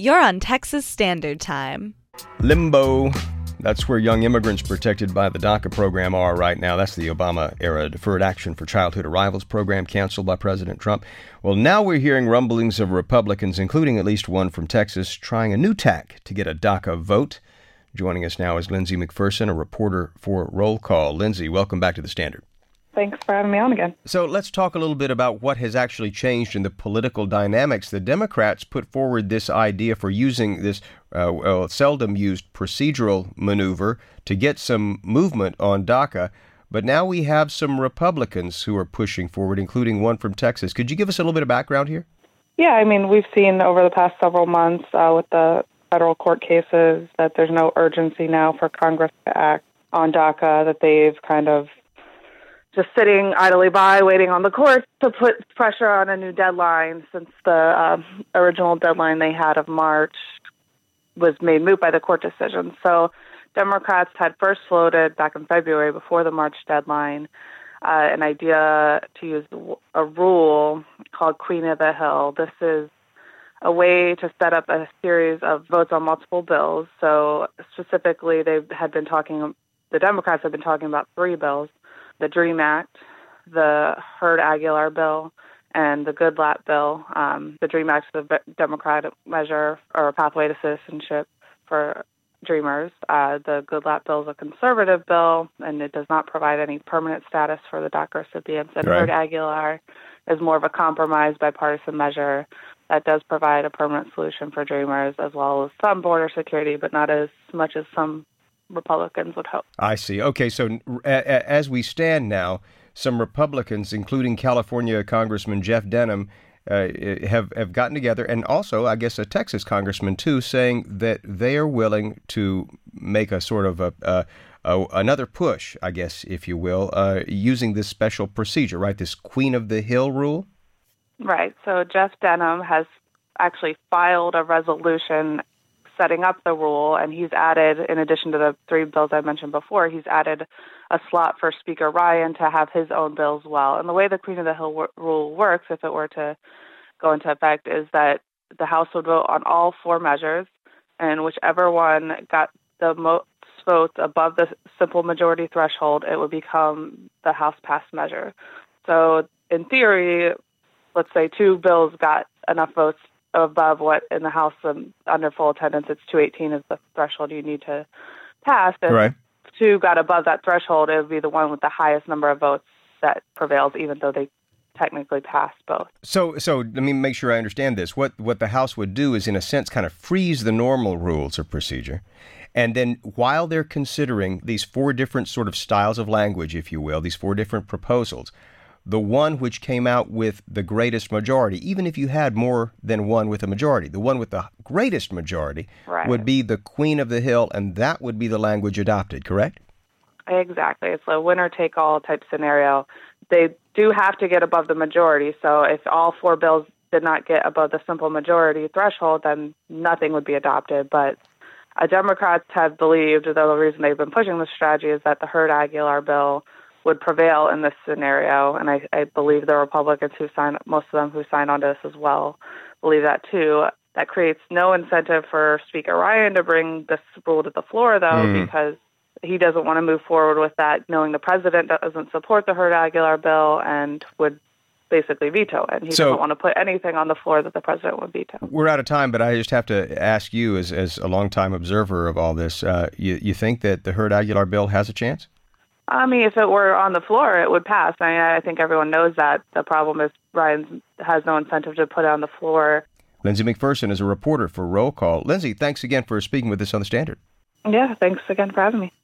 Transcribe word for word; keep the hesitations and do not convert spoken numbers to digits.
You're on Texas Standard Time. Limbo. That's where young immigrants protected by the DACA program are right now. That's the Obama-era Deferred Action for Childhood Arrivals program canceled by President Trump. Well, now we're hearing rumblings of Republicans, including at least one from Texas, trying a new tack to get a DACA vote. Joining us now is Lindsay McPherson, a reporter for Roll Call. Lindsay, welcome back to the Standard. Thanks for having me on again. So let's talk a little bit about what has actually changed in the political dynamics. The Democrats put forward this idea for using this uh, well, seldom used procedural maneuver to get some movement on DACA. But now we have some Republicans who are pushing forward, including one from Texas. Could you give us a little bit of background here? Yeah, I mean, we've seen over the past several months uh, with the federal court cases that there's no urgency now for Congress to act on DACA, that they've kind of just sitting idly by, waiting on the courts to put pressure on a new deadline, since the uh, original deadline they had of March was made moot by the court decision. So Democrats had first floated back in February, before the March deadline, uh, an idea to use a rule called Queen of the Hill. This is a way to set up a series of votes on multiple bills. So specifically, they had been talking, the Democrats have been talking about three bills: the DREAM Act, the Hurd-Aguilar bill, and the Goodlatte bill. Um, the DREAM Act is a Democratic measure or a pathway to citizenship for Dreamers. Uh, the Goodlatte bill is a conservative bill, and it does not provide any permanent status for the DACA recipients. And Right. Hurd-Aguilar is more of a compromise bipartisan measure that does provide a permanent solution for Dreamers, as well as some border security, but not as much as some Republicans would hope. I see. Okay, so a- a- as we stand now, some Republicans, including California Congressman Jeff Denham, uh, have, have gotten together, and also, I guess, a Texas congressman, too, saying that they are willing to make a sort of a, a, a another push, I guess, if you will, uh, using this special procedure, right, this Queen of the Hill rule? Right. So Jeff Denham has actually filed a resolution setting up the rule, and he's added, in addition to the three bills I mentioned before, he's added a slot for Speaker Ryan to have his own bill as well. And the way the Queen of the Hill w- rule works, if it were to go into effect, is that the House would vote on all four measures, and whichever one got the most votes above the simple majority threshold, it would become the House-passed measure. So in theory, let's say two bills got enough votes above what in the House um, under full attendance, it's two eighteen is the threshold you need to pass. And Right. if two got above that threshold, it would be the one with the highest number of votes that prevails, even though they technically passed both. So so let me make sure I understand this. What what the House would do is, in a sense, kind of freeze the normal rules of procedure. And then while they're considering these four different sort of styles of language, if you will, these four different proposals, the one which came out with the greatest majority, even if you had more than one with a majority, the one with the greatest majority Right. would be the Queen of the Hill, and that would be the language adopted, correct? Exactly. It's a winner-take-all type scenario. They do have to get above the majority, so if all four bills did not get above the simple majority threshold, then nothing would be adopted. But uh, Democrats have believed, though the reason they've been pushing this strategy is that the Hurd-Aguilar bill would prevail in this scenario, and I, I believe the Republicans who signed, most of them who signed on to this as well, believe that too. That creates no incentive for Speaker Ryan to bring this rule to the floor, though, mm. because he doesn't want to move forward with that, knowing the president doesn't support the Hurd-Aguilar bill and would basically veto it. And he so, doesn't want to put anything on the floor that the president would veto. We're out of time, but I just have to ask you, as as a longtime observer of all this, uh, you, you think that the Hurd-Aguilar bill has a chance? I mean, if it were on the floor, it would pass. I mean, I think everyone knows that. The problem is Ryan has no incentive to put it on the floor. Lindsay McPherson is a reporter for Roll Call. Lindsay, thanks again for speaking with us on The Standard. Yeah, thanks again for having me.